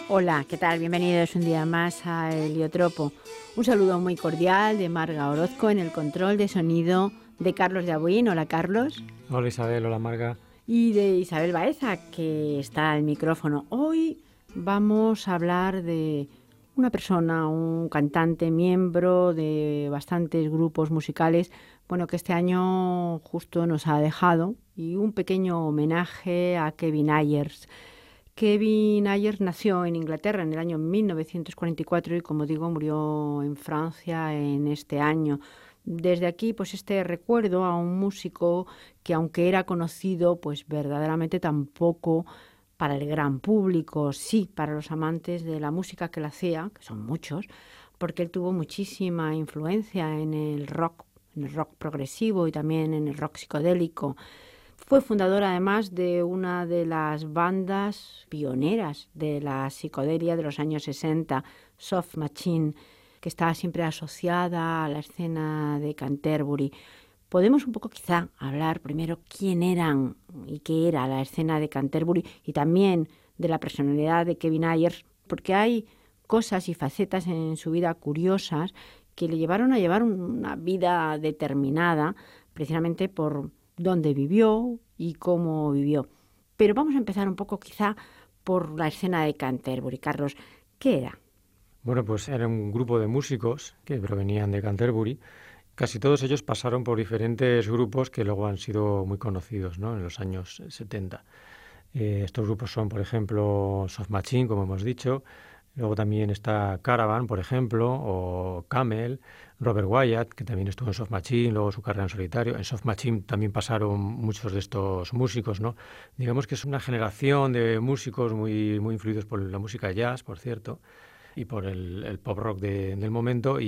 Hola, ¿qué tal? Bienvenidos un día más a Heliotropo. Un saludo muy cordial de Marga Orozco en el control de sonido, de Carlos de Abuín. Hola, Carlos. Hola Isabel, hola Marga. Y de Isabel Baeza, que está al micrófono. Hoy vamos a hablar de una persona, un cantante, miembro de bastantes grupos musicales, bueno, que este año justo nos ha dejado, y un pequeño homenaje a Kevin Ayers. Kevin Ayers nació en Inglaterra en el año 1944 y, como digo, murió en Francia en este año. Desde aquí, pues este recuerdo a un músico que, aunque era conocido, pues verdaderamente tampoco para el gran público, sí para los amantes de la música que él hacía, que son muchos, porque él tuvo muchísima influencia en el rock progresivo y también en el rock psicodélico. Fue fundador además de una de las bandas pioneras de la psicodelia de los años 60, Soft Machine, que estaba siempre asociada a la escena de Canterbury. Podemos un poco quizá hablar primero quién eran y qué era la escena de Canterbury y también de la personalidad de Kevin Ayers, porque hay cosas y facetas en su vida curiosas que le llevaron a llevar una vida determinada precisamente por dónde vivió y cómo vivió. Pero vamos a empezar un poco quizá por la escena de Canterbury. Carlos, ¿qué era? Bueno, pues era un grupo de músicos que provenían de Canterbury. Casi todos ellos pasaron por diferentes grupos que luego han sido muy conocidos, ¿no?, en los años 70. Estos grupos son, por ejemplo, Soft Machine, como hemos dicho. Luego también está Caravan, por ejemplo, o Camel, Robert Wyatt, que también estuvo en Soft Machine, luego su carrera en solitario. En Soft Machine también pasaron muchos de estos músicos, ¿no? Digamos que es una generación de músicos muy influidos por la música jazz, por cierto, y por el pop rock del momento,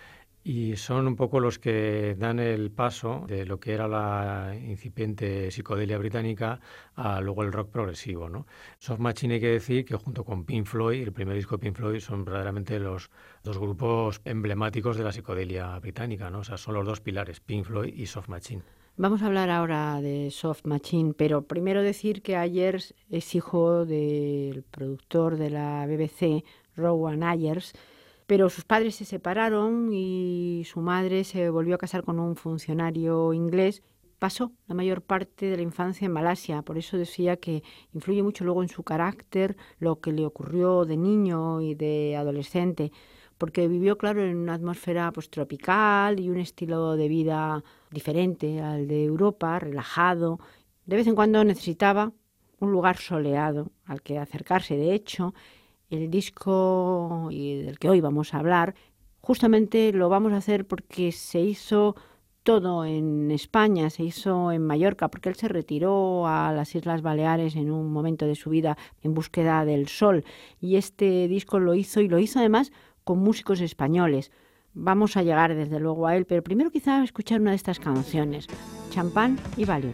y son un poco los que dan el paso de lo que era la incipiente psicodelia británica a luego el rock progresivo, ¿no? Soft Machine, hay que decir que junto con Pink Floyd, el primer disco de Pink Floyd, son verdaderamente los dos grupos emblemáticos de la psicodelia británica, ¿no? O sea, son los dos pilares, Pink Floyd y Soft Machine. Vamos a hablar ahora de Soft Machine, pero primero decir que Ayers es hijo del productor de la BBC, Rowan Ayers, pero sus padres se separaron y su madre se volvió a casar con un funcionario inglés. Pasó la mayor parte de la infancia en Malasia, por eso decía que influye mucho luego en su carácter lo que le ocurrió de niño y de adolescente, porque vivió, claro, en una atmósfera pues tropical y un estilo de vida diferente al de Europa, relajado. De vez en cuando necesitaba un lugar soleado al que acercarse. De hecho, el disco del que hoy vamos a hablar, justamente lo vamos a hacer porque se hizo todo en España, se hizo en Mallorca, porque él se retiró a las Islas Baleares en un momento de su vida en búsqueda del sol. Y este disco lo hizo, y lo hizo además con músicos españoles. Vamos a llegar desde luego a él, pero primero quizá escuchar una de estas canciones, Champán y Valium.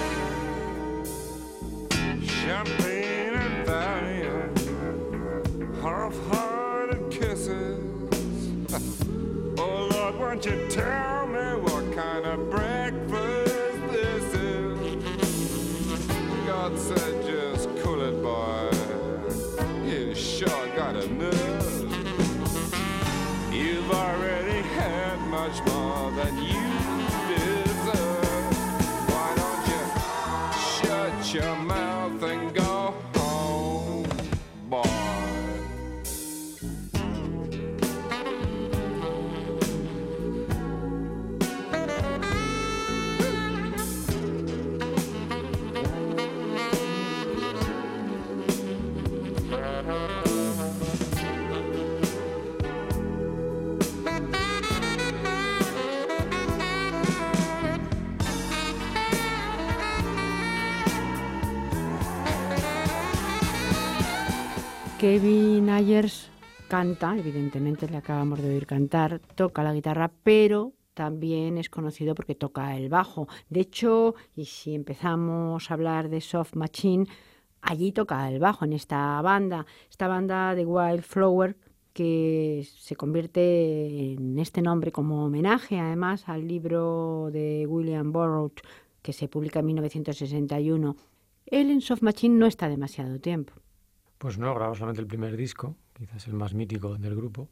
Champagne and Valium, half-hearted kisses. Oh Lord, won't you tell me what kind of breakfast this is? God said just cool it, boy. You sure got a nerve. You've already had much more than you deserve. Why don't you shut your mouth and go home, boy? Kevin Ayers canta, evidentemente le acabamos de oír cantar, toca la guitarra, pero también es conocido porque toca el bajo. De hecho, y si empezamos a hablar de Soft Machine, allí toca el bajo en esta banda de Wildflower, que se convierte en este nombre como homenaje además al libro de William Burroughs que se publica en 1961. Él en Soft Machine no está demasiado tiempo. Pues no, grabó solamente el primer disco, quizás el más mítico del grupo,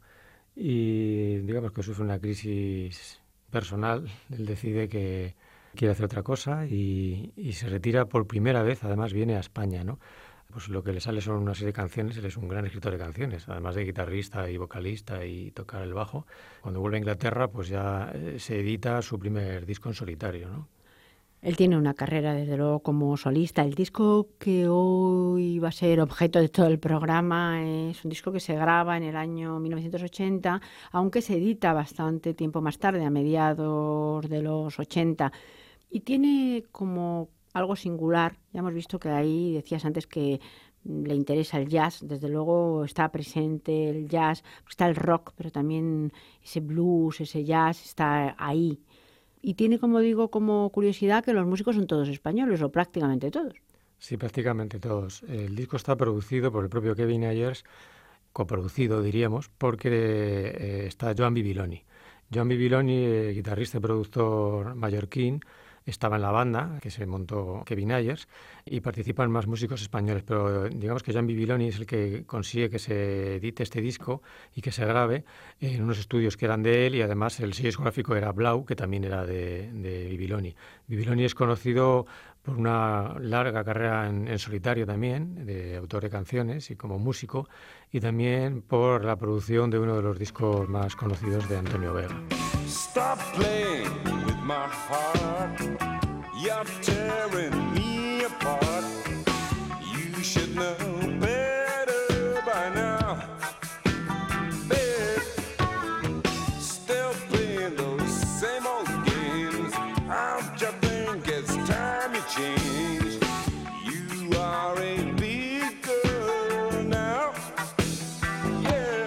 y digamos que sufre una crisis personal. Él decide que quiere hacer otra cosa y se retira por primera vez, además viene a España, ¿no? Pues lo que le sale son una serie de canciones. Él es un gran escritor de canciones, además de guitarrista y vocalista y tocar el bajo. Cuando vuelve a Inglaterra, pues ya se edita su primer disco en solitario, ¿no? Él tiene una carrera, desde luego, como solista. El disco que hoy va a ser objeto de todo el programa es un disco que se graba en el año 1980, aunque se edita bastante tiempo más tarde, a mediados de los 80. Y tiene como algo singular. Ya hemos visto que ahí decías antes que le interesa el jazz. Desde luego está presente el jazz, está el rock, pero también ese blues, ese jazz está ahí. Y tiene, como digo, como curiosidad que los músicos son todos españoles, o prácticamente todos. Sí, prácticamente todos. El disco está producido por el propio Kevin Ayers, coproducido, diríamos, porque está Joan Bibiloni. Joan Bibiloni, guitarrista y productor mallorquín, estaba en la banda que se montó Kevin Ayers y participan más músicos españoles, pero digamos que Joan Bibiloni es el que consigue que se edite este disco y que se grabe en unos estudios que eran de él, y además el sello discográfico era Blau, que también era de Bibiloni. Bibiloni es conocido por una larga carrera en solitario también, de autor de canciones y como músico, y también por la producción de uno de los discos más conocidos de Antonio Vega. Stop playing with my heart. You're tearing me apart. You should know better by now. Babe, still playing those same old games. Don't you think it's time you change? You are a big girl now. Yeah.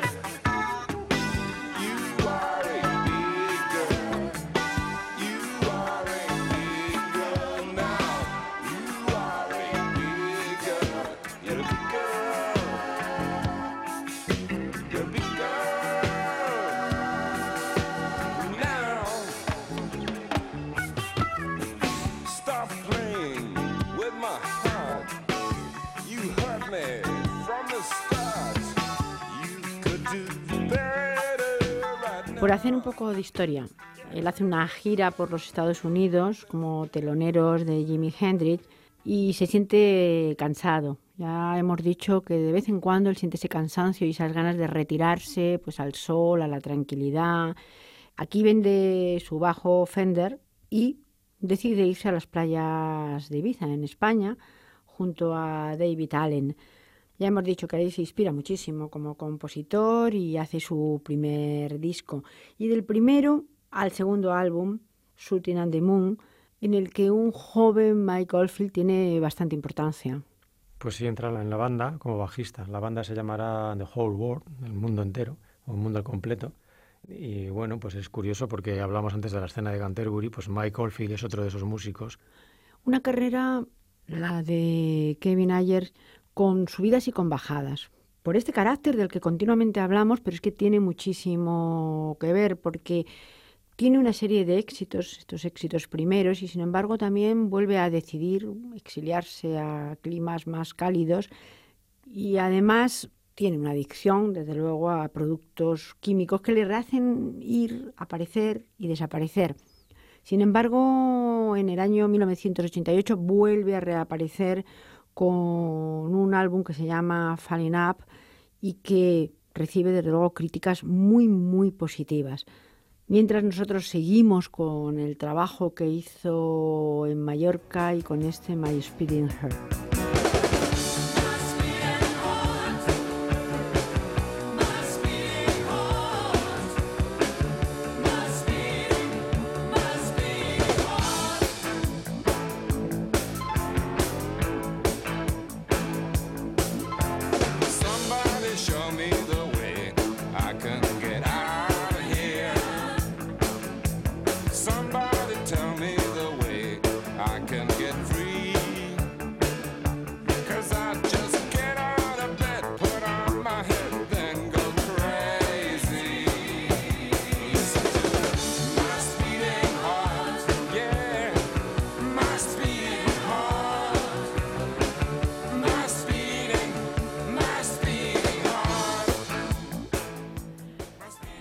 You are a big girl. You are a big girl now. You are a big girl. You're a big girl. You're a big girl now. Stop playing with my heart. You hurt me from the start. You could do better right now. Por hacer un poco de historia, él hace una gira por los Estados Unidos como teloneros de Jimi Hendrix y se siente cansado. Ya hemos dicho que de vez en cuando él siente ese cansancio y esas ganas de retirarse pues al sol, a la tranquilidad. Aquí vende su bajo Fender y decide irse a las playas de Ibiza, en España, junto a David Allen. Ya hemos dicho que ahí se inspira muchísimo como compositor y hace su primer disco. Y del primero al segundo álbum, Shooting at the Moon, en el que un joven Mike Oldfield tiene bastante importancia. Pues sí, entra en la banda como bajista. La banda se llamará The Whole World, el mundo entero, o el mundo al completo. Y bueno, pues es curioso porque hablamos antes de la escena de Canterbury, pues Mike Oldfield es otro de esos músicos. Una carrera, la de Kevin Ayers, con subidas y con bajadas. Por este carácter del que continuamente hablamos, pero es que tiene muchísimo que ver porque tiene una serie de éxitos, estos éxitos primeros, y sin embargo también vuelve a decidir exiliarse a climas más cálidos y además tiene una adicción, desde luego, a productos químicos que le hacen ir, aparecer y desaparecer. Sin embargo, en el año 1988 vuelve a reaparecer con un álbum que se llama Falling Up y que recibe, desde luego, críticas muy, muy positivas. Mientras nosotros seguimos con el trabajo que hizo en Mallorca y con este My Speeding Heart.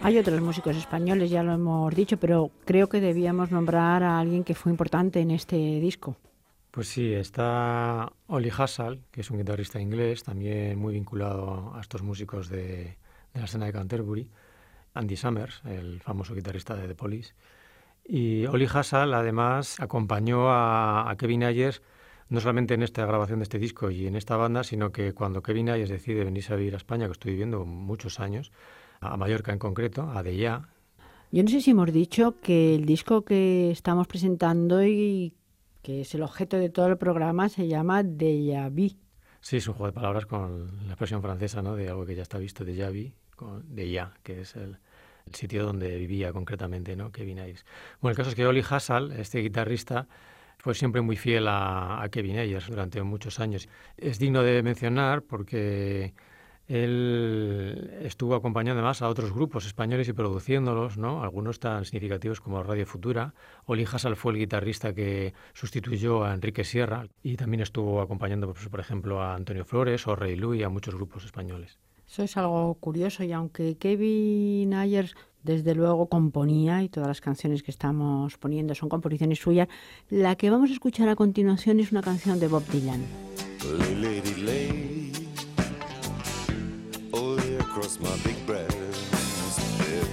Hay otros músicos españoles, ya lo hemos dicho, pero creo que debíamos nombrar a alguien que fue importante en este disco. Pues sí, está Ollie Hassall, que es un guitarrista inglés, también muy vinculado a estos músicos de la escena de Canterbury. Andy Summers, el famoso guitarrista de The Police. Y Ollie Hassall, además, acompañó a Kevin Ayers no solamente en esta grabación de este disco y en esta banda, sino que cuando Kevin Ayers decide venirse a vivir a España, que estoy viviendo muchos años, a Mallorca en concreto, a Deià. Yo no sé si hemos dicho que el disco que estamos presentando y que es el objeto de todo el programa se llama Déjà Vu. Sí, es un juego de palabras con la expresión francesa, ¿no?, de algo que ya está visto, Déjà Vu, con Deià, que es el sitio donde vivía concretamente, ¿no?, Kevin Ayers. Bueno, el caso es que Ollie Hassall, este guitarrista, fue siempre muy fiel a Kevin Ayers durante muchos años. Es digno de mencionar porque él estuvo acompañando además a otros grupos españoles y produciéndolos, ¿no?, algunos tan significativos como Radio Futura. Ollie Hassall fue el guitarrista que sustituyó a Enrique Sierra y también estuvo acompañando, pues, por ejemplo, a Antonio Flores o Ray Lu y a muchos grupos españoles. Eso es algo curioso, y aunque Kevin Ayers desde luego componía, y todas las canciones que estamos poniendo son composiciones suyas, la que vamos a escuchar a continuación es una canción de Bob Dylan. Lay, lady, lay, all the way across my big breast bed.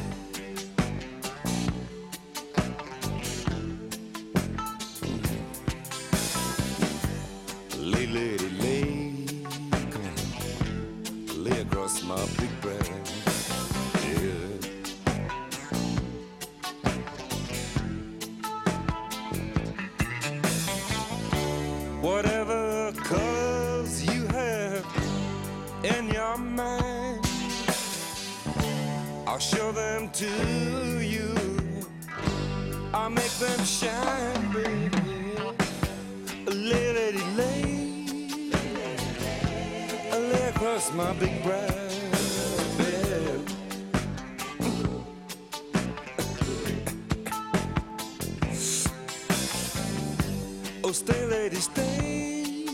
Lay, lady, lay, come on, lay across my big breast. Whatever colors you have in your mind, I'll show them to you. I'll make them shine, baby. Lay, lady, lay, lay across my big brass bed. Oh, stay, lady, stay.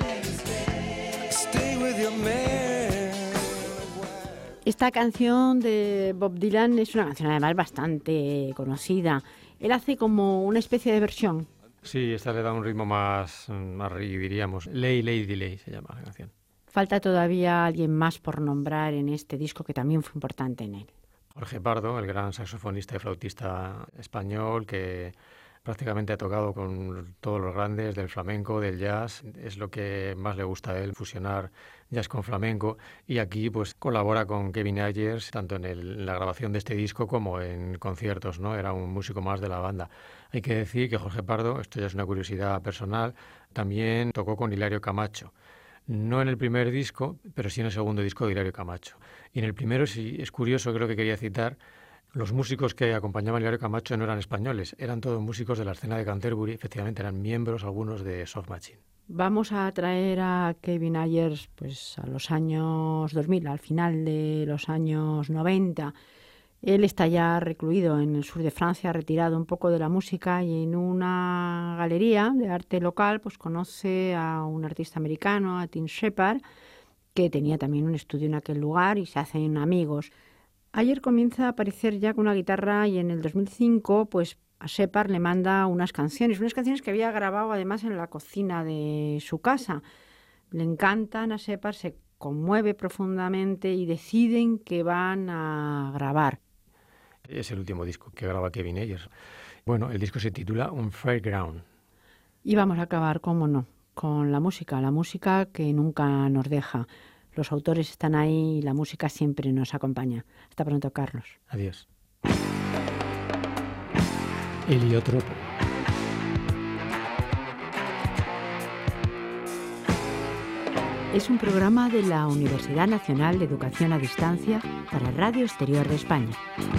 Stay with your man. Esta canción de Bob Dylan es una canción además bastante conocida. Él hace como una especie de versión. Sí, esta le da un ritmo más reggae, diríamos. Lay, Lady, Lay se llama la canción. Falta todavía alguien más por nombrar en este disco que también fue importante en él. Jorge Pardo, el gran saxofonista y flautista español que prácticamente ha tocado con todos los grandes del flamenco, del jazz. Es lo que más le gusta a él, fusionar jazz con flamenco. Y aquí pues colabora con Kevin Ayers, tanto en la grabación de este disco como en conciertos, ¿no? Era un músico más de la banda. Hay que decir que Jorge Pardo, esto ya es una curiosidad personal, también tocó con Hilario Camacho. No en el primer disco, pero sí en el segundo disco de Hilario Camacho. Y en el primero, sí es curioso, creo que quería citar, los músicos que acompañaban a Hilario Camacho no eran españoles, eran todos músicos de la escena de Canterbury, efectivamente eran miembros algunos de Soft Machine. Vamos a traer a Kevin Ayers pues, a los años 2000, al final de los años 90. Él está ya recluido en el sur de Francia, retirado un poco de la música, y en una galería de arte local pues conoce a un artista americano, a Tim Shepard, que tenía también un estudio en aquel lugar, y se hacen amigos. Ayer comienza a aparecer ya con una guitarra, y en el 2005 pues a Shepard le manda unas canciones que había grabado además en la cocina de su casa. Le encantan a Shepard, se conmueve profundamente y deciden que van a grabar. Es el último disco que graba Kevin Ayers. Bueno, el disco se titula On Fairground. Y vamos a acabar, cómo no, con la música que nunca nos deja. Los autores están ahí y la música siempre nos acompaña. Hasta pronto, Carlos. Adiós. Heliotropo. Es un programa de la Universidad Nacional de Educación a Distancia para Radio Exterior de España.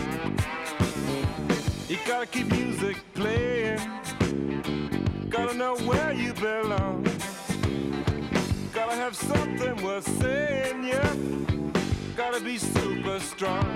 You gotta keep music playing. Gotta know where you belong. Gotta have something worth saying, yeah. Gotta be super strong.